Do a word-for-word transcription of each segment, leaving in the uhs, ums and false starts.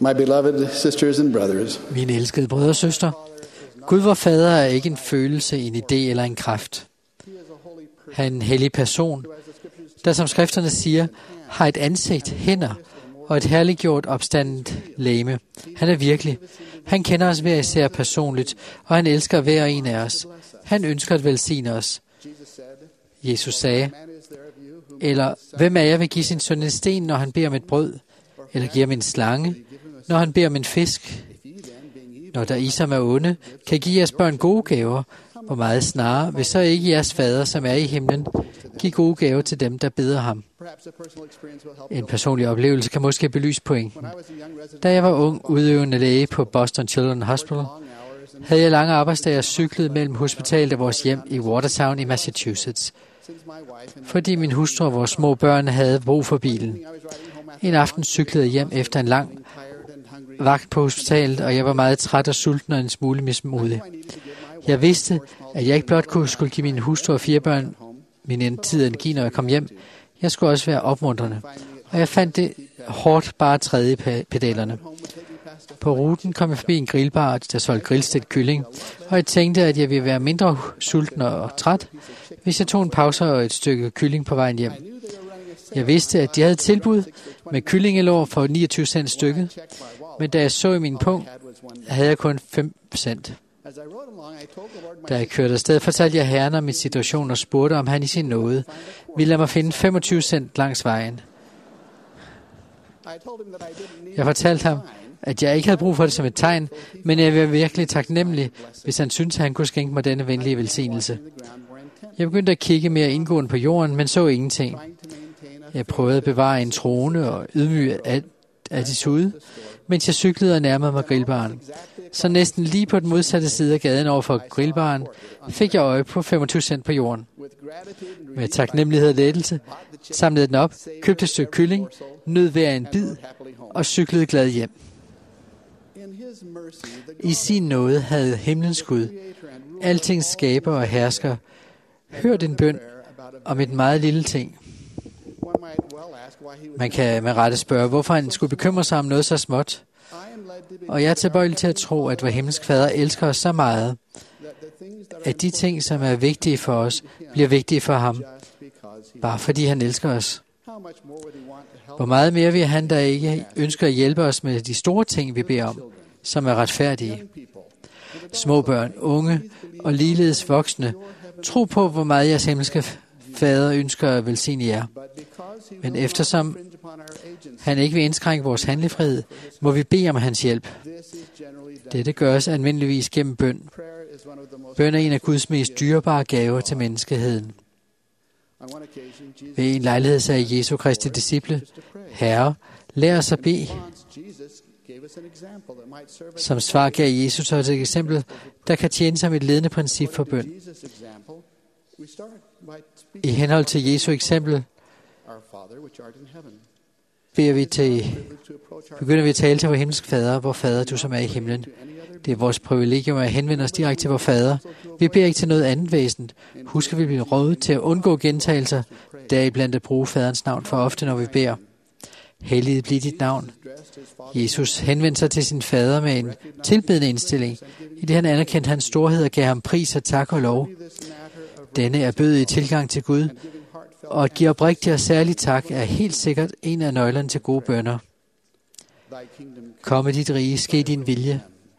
My beloved sisters and brothers, Mine elskede brødre og søstre, Gud vor Fader er ikke en følelse, en idé eller en kraft. Han er en hellig person, der som skrifterne siger, har et ansigt, hænder og et herliggjort opstandet legeme. Han er virkelig. Han kender os hver især personligt, og han elsker hver en af os. Han ønsker at velsigne os. Jesus sagde, eller hvem af jer vil give sin søn en sten, når han beder om et brød, eller giver ham en slange, når han beder om en fisk? Når der I som er onde, kan give jeres børn gode gaver, hvor meget snarere, hvis så ikke jeres fader, som er i himlen, give gode gaver til dem, der beder ham. En personlig oplevelse kan måske belyse pointen. Da jeg var ung udøvende læge på Boston Children's Hospital, havde jeg lange arbejdsdage og cyklede mellem hospitalet og vores hjem i Watertown i Massachusetts, fordi min hustru og vores små børn havde brug for bilen. En aften cyklede jeg hjem efter en lang vagt på hospitalet, og jeg var meget træt og sulten og en smule mismodig. Jeg vidste, at jeg ikke blot kunne skulle give min hustru og fire børn min tid og energi, når jeg kom hjem. Jeg skulle også være opmuntrende. Og jeg fandt det hårdt bare at træde i pedalerne. På ruten kom jeg forbi en grillbar, der solgte grillstegt kylling, og jeg tænkte, at jeg ville være mindre sulten og træt, hvis jeg tog en pause og et stykke kylling på vejen hjem. Jeg vidste, at de havde tilbud med kyllingelår for niogtyve cent stykket, men da jeg så i min punkt, havde jeg kun fem cent. Da jeg kørte afsted, fortalte jeg herren om min situation og spurgte, om han i sin nåde ville lade mig finde femogtyve cent langs vejen. Jeg fortalte ham, at jeg ikke havde brug for det som et tegn, men jeg var virkelig taknemmelig, hvis han syntes, at han kunne skænke mig denne venlige velsignelse. Jeg begyndte at kigge mere indgående på jorden, men så ingenting. Jeg prøvede at bevare en troende og ydmyg attitude, mens jeg cyklede og nærmede mig grillbaren. Så næsten lige på den modsatte side af gaden over for grillbaren, fik jeg øje på femogtyve cent på jorden. Med taknemmelighed og lettelse samlede den op, købte et stykke kylling, nød hver en bid og cyklede glad hjem. I sin nåde havde himlens Gud, altings skaber og hersker, hørt en bøn om et meget lille ting. Man kan med rette spørge, hvorfor han skulle bekymre sig om noget så småt. Og jeg er tilbøjelig til at tro, at vor himmelske Fader elsker os så meget, at de ting, som er vigtige for os, bliver vigtige for ham, bare fordi han elsker os. Hvor meget mere vil han, der ikke ønsker at hjælpe os med de store ting, vi beder om, som er retfærdige. Små børn, unge og ligeledes voksne, tro på, hvor meget jeres himmelske Fader ønsker at velsigne jer. Men eftersom han ikke vil indskrænke vores handlefrihed, må vi bede om hans hjælp. Dette gøres almindeligvis gennem bøn. Bøn er en af Guds mest dyrebare gaver til menneskeheden. Ved en lejlighed sagde Jesu Kristi disciple, Herre, lær os at bede. Som svar gav Jesus os et eksempel, der kan tjene som et ledende princip for bøn. I henhold til Jesu eksempel beder vi til, begynder vi at tale til vor himmelske Fader, vor Fader, du som er i himlen. Det er vores privilegium at henvende os direkte til vor Fader. Vi beder ikke til noget andet væsen. Husk, at vi bliver rådet til at undgå gentagelser, deriblandt at bruge Faderens navn for ofte, når vi beder. Helliget bliver dit navn. Jesus henvendte sig til sin Fader med en tilbedende indstilling, i det han anerkendte hans storhed og gav ham pris og tak og lov. Denne er bødig tilgang til Gud, og at give oprigtig og særlig tak er helt sikkert en af nøglerne til gode bønner. Kom med dit rige, ske din vilje.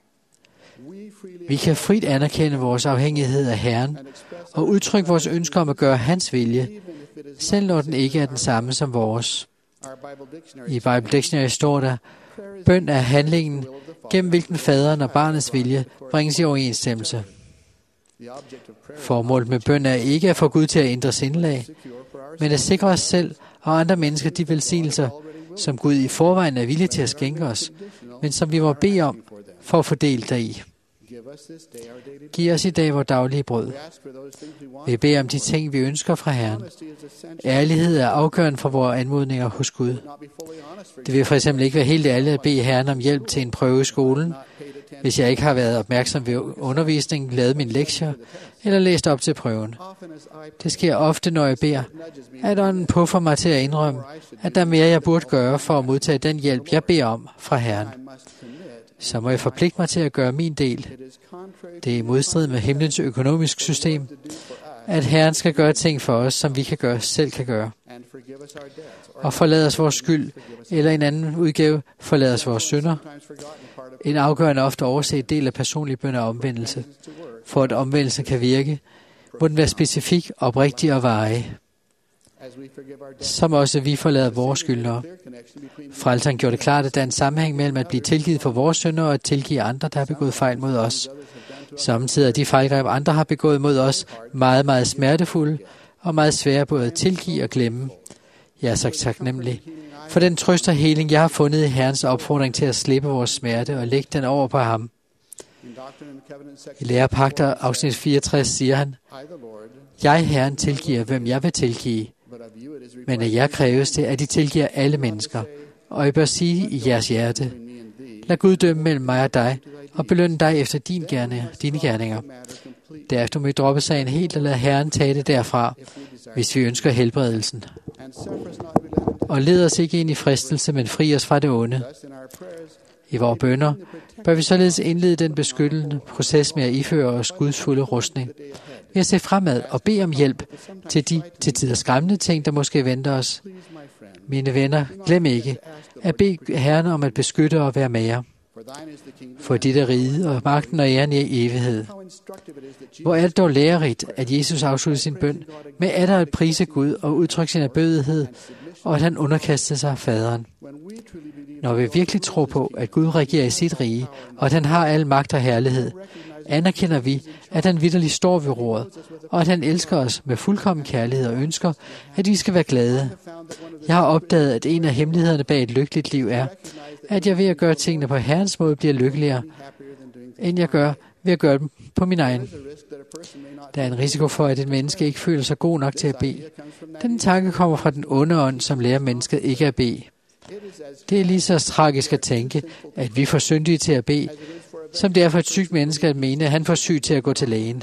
Vi kan frit anerkende vores afhængighed af Herren og udtrykke vores ønsker om at gøre hans vilje, selv når den ikke er den samme som vores. I Bible Dictionary står der, bøn er handlingen, gennem hvilken faderen og barnets vilje bringes i overensstemmelse. Formålet med bøn er ikke at få Gud til at ændre sindelag, men at sikre os selv og andre mennesker de velsignelser, som Gud i forvejen er villig til at skænke os, men som vi må bede om for at få del deri. Giv os i dag vores daglige brød. Vi beder om de ting, vi ønsker fra Herren. Ærlighed er afgørende for vores anmodninger hos Gud. Det vil for eksempel ikke være helt ærligt at bede Herren om hjælp til en prøve i skolen, hvis jeg ikke har været opmærksom ved undervisningen, lavet mine lektier eller læst op til prøven. Det sker ofte, når jeg beder, at ånden puffer mig til at indrømme, at der er mere, jeg burde gøre for at modtage den hjælp, jeg beder om fra Herren. Så må jeg forpligte mig til at gøre min del. Det er i modstrid med himlens økonomisk system, at Herren skal gøre ting for os, som vi kan gøre, selv kan gøre. Og forlade os vores skyld, eller en anden udgave, forlade os vores synder. En afgørende ofte overset del af personlig bøn er omvendelse. For at omvendelsen kan virke, må den være specifik, oprigtig og varig. Som også vi forlader vores skyldnere. Frelseren gjorde det klart, at der er en sammenhæng mellem at blive tilgivet for vores synder og at tilgive andre, der har begået fejl mod os. Samtidig er de fejlgreb, andre har begået mod os, meget, meget smertefulde og meget svære både at tilgive og glemme. Jeg er så taknemmelig for den trøst og heling, jeg har fundet i Herrens opfordring til at slippe vores smerte og lægge den over på ham. I Lærepagter, afsnit fireogtres, siger han, jeg, Herren, tilgiver, hvem jeg vil tilgive, men af jer kræves det, at I tilgiver alle mennesker, og I bør sige i jeres hjerte, lad Gud dømme mellem mig og dig, og belønne dig efter din gerne, dine gerninger. Derefter må I droppe sagen helt og lade Herren tage det derfra, hvis vi ønsker helbredelsen. Og led os ikke ind i fristelse, men fri os fra det onde. I vores bønner bør vi således indlede den beskyttende proces med at iføre os Guds fulde rustning. Ved at se fremad og bede om hjælp til de til tider skræmmende ting, der måske venter os. Mine venner, glem ikke at bede Herren om at beskytte og være med jer. For dit er riget og magten og æren i evighed. Hvor er det dog lærerigt, at Jesus afsluttede sin bøn med atter at prise Gud og udtrykke sin erbødighed, og at han underkastede sig faderen. Når vi virkelig tror på, at Gud regerer i sit rige, og at han har al magt og herlighed, anerkender vi, at han vitterligt står ved roret, og at han elsker os med fuldkommen kærlighed og ønsker, at vi skal være glade. Jeg har opdaget, at en af hemmelighederne bag et lykkeligt liv er, at jeg ved at gøre tingene på Herrens måde bliver lykkeligere, end jeg gør ved at gøre dem på min egen. Der er en risiko for, at et menneske ikke føler sig god nok til at bede. Den tanke kommer fra den onde ånd, som lærer mennesket ikke at bede. Det er lige så tragisk at tænke, at vi får syndige til at bede, som det er for et sygt menneske at mene, at han får syg til at gå til lægen.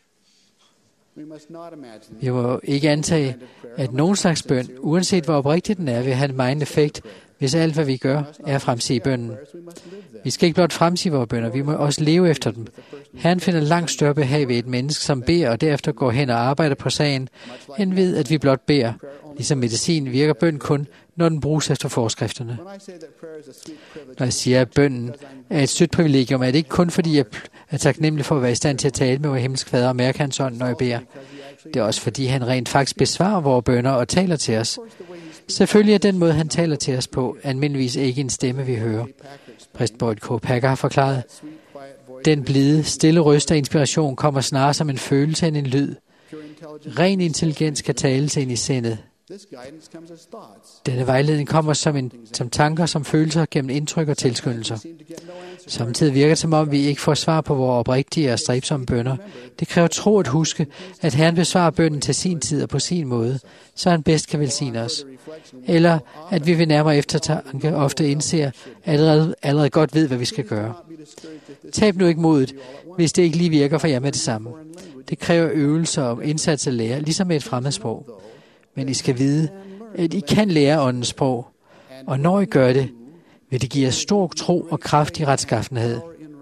Vi må ikke antage, at nogen slags bøn, uanset hvor oprigtig den er, vil have en meget effekt, hvis alt, hvad vi gør, er at fremsige bønnen. Vi skal ikke blot fremsige vores bønner, vi må også leve efter dem. Herren finder langt større behag ved et menneske, som beder og derefter går hen og arbejder på sagen, end ved, at vi blot beder. Ligesom medicin virker bøn kun, når den bruges efter forskrifterne. Når jeg siger, at bønnen er et sødt privilegium, er det ikke kun fordi, jeg er taknemmelig for at være i stand til at tale med vores himmelske fader og mærke hans ånd, når jeg beder. Det er også fordi, han rent faktisk besvarer vores bønner og taler til os. Selvfølgelig er den måde, han taler til os på, almindeligvis ikke en stemme, vi hører. Præst Boyd K. Packer har forklaret, den blide, stille røst af inspiration kommer snarere som en følelse end en lyd. Ren intelligens kan tale til ind i sindet. Denne vejledning kommer som, en, som tanker, som følelser gennem indtryk og tilskyndelser. Samtidig virker det som om, vi ikke får svar på vores oprigtige og stræbsomme bønner. Det kræver tro at huske, at Herren besvarer bønnen til sin tid og på sin måde, så han bedst kan velsigne os. Eller at vi ved nærmere eftertanke ofte indser, at allerede, allerede godt ved, hvad vi skal gøre. Tab nu ikke modet, hvis det ikke lige virker for jer med det samme. Det kræver øvelser og indsats at lære, ligesom med et fremmedsprog. Men I skal vide, at I kan lære åndens sprog, og når I gør det, vil det give jer stor tro og kraft i retskaffenhed.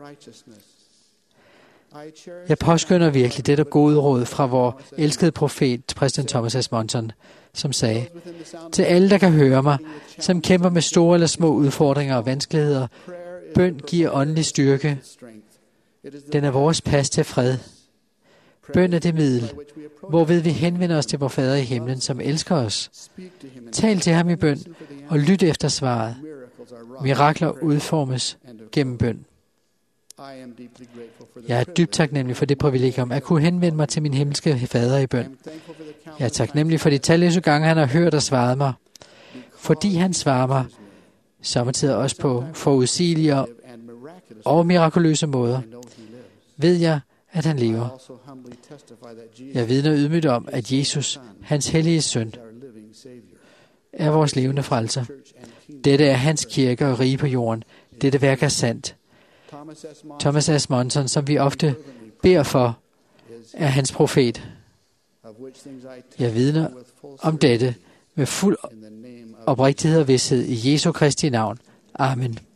Jeg påskynder virkelig dette gode råd fra vor elskede profet, præsident Thomas S. Monson, som sagde, til alle, der kan høre mig, som kæmper med store eller små udfordringer og vanskeligheder, bøn giver åndelig styrke. Den er vores pas til fred. Bøn er det middel, hvorved vi henvender os til vor Fader i himlen, som elsker os. Tal til ham i bøn, og lyt efter svaret. Mirakler udformes gennem bøn. Jeg er dybt taknemmelig for det privilegium at kunne henvende mig til min himmelske Fader i bøn. Jeg er taknemmelig for de talløse gange, han har hørt og svaret mig. Fordi han svarer mig, samtidig også på forudsigelige og mirakuløse måder, ved jeg, at han lever. Jeg vidner ydmygt om, at Jesus, hans hellige søn, er vores levende frelser. Dette er hans kirke og rige på jorden. Dette værk er sandt. Thomas S. Monson, som vi ofte beder for, er hans profet. Jeg vidner om dette med fuld oprigtighed og vidshed i Jesu Kristi navn. Amen.